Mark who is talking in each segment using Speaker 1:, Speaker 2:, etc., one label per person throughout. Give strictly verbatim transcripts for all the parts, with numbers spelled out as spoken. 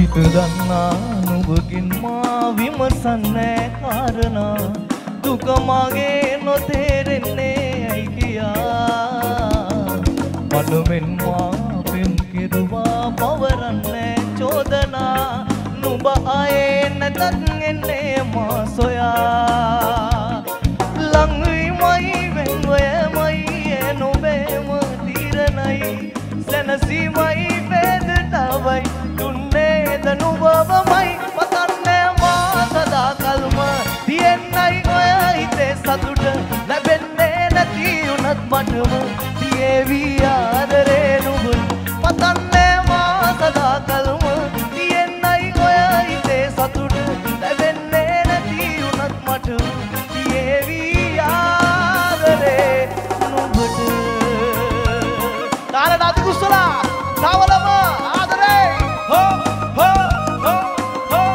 Speaker 1: හිත දන්නා නුඹකින් මා විමසන්නේ කාරණා දුක මගේ නොතේරෙන්නේ ඇයි කියා මනමෙන් මා පෙම් කෙරුවා පවරන්නේ චෝදනා නුඹ ආයේ නැතත් එන්නේ මා සොයා ලං වීමයි වෙන්වයමයි නුඹේම තීරණයි සැනසීමයි වේදනාවයි දුන්නේද නුඹවමයි පතන්නේ මා සදා කල්ම තියෙන්නයි ඔය හිතේ සතුට ලැබෙන්නේ නැති උනත් මටම තියේවි ආදරේ නුඹට පතන්නේ මා සදා කල්ම තියෙන්නයි ඔය හිතේ සතුට ලැබෙන්නේ නැති උනත් මටම තියේවි ආදරේ නුඹට තාරණ අති කුසලා තවලම ආදරේ හෝ හෝ හෝ හෝ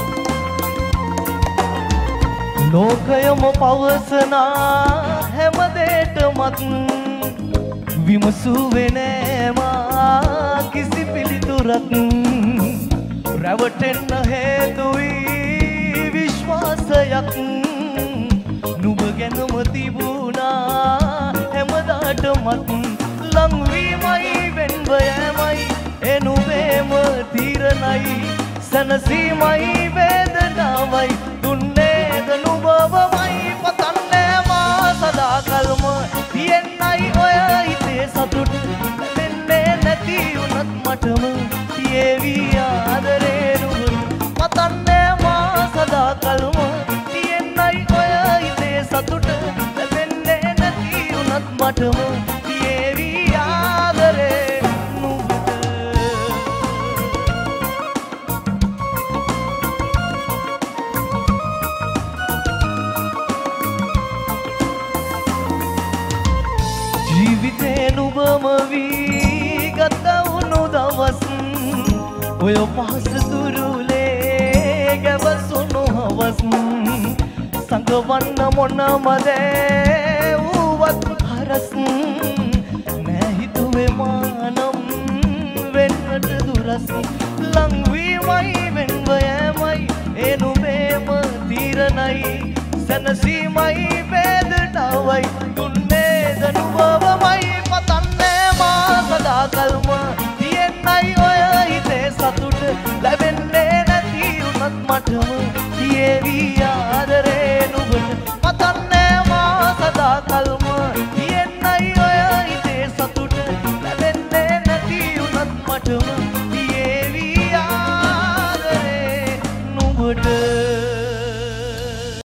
Speaker 1: ලෝකයම පවසනා හැම දෙයකමත් විමසුවේ නෑ මා කිසි පිළිතුරක් රැවටෙන්න හේතුයි විශ්වාසයක් නුඹ ගැනම තිබුණා හැමදාටමත් ලං වීමයි වෙන්වයමයි එනුවේම තීරණයි සැනසීමයි වේදනාවයි දුන්නේද නුඹවමයි පතන්නේ මා සදා කල්ම තියෙන්නයි ඔය හිතේ සතුට ලැබෙන්නේ නැති උනත් මටම තියේවි ආදරේ නුඹට පතන්නේ මා සදා කල්ම තියෙන්නයි ඔය හිතේ සතුට ලැබෙන්නේ නැති උනත් මටම තියේවි ආදරේ ජීවිතේ නුඹම වී ගත වුණු දවස් ඔය පහස තුරුලේ ගැවසුණු හවස් සංගවන්න මොනම දේ වුවත් හරස් නෑ හිතුවේ මානම් වෙන්නට දුරස් ලං වීමයි වෙන්වයමයි ඒ නුඹේම තීරණයි සැනසීමයි වේදනාවයි දුන්නේද නුඹවමයි පතන්නේ මා සදා කල්ම තියෙන්නයි ඔය හිතේ සතුට ලැබෙන්නේ නැති උනත් මටම තියේවි ආදරේ නුඹට පතන්නේ මා සදා කල්ම තියෙන්නයි ඔය හිතේ සතුට ලැබෙන්නේ නැති උනත් මටම